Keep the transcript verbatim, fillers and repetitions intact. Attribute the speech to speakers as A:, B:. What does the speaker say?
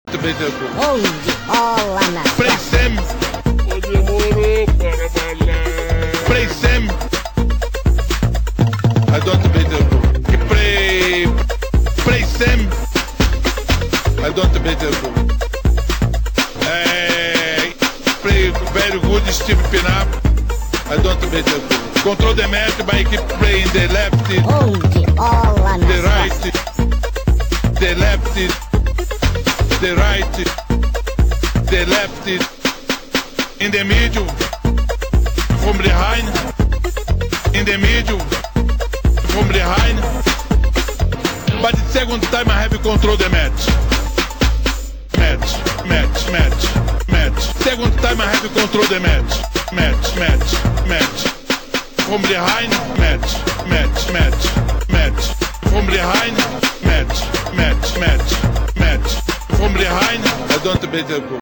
A: Onde rola na
B: Play Sam.
C: Demorou para bailar.
B: Play Sam. I don't beat the Play. Play Sam. I don't beat the Hey. Play very good Steve Pinap. I don't beat the Control the match by keep playing the left.
A: Onde rola na
B: The right. The left. The right, the left, in the middle, from behind, in the middle, from behind. But the second time I have control the match. Match, match, match, match. Second time I have control the match. Match, match, match. From behind, match, match, match, match. From behind, match, match, match, match. From behind, I don't beat the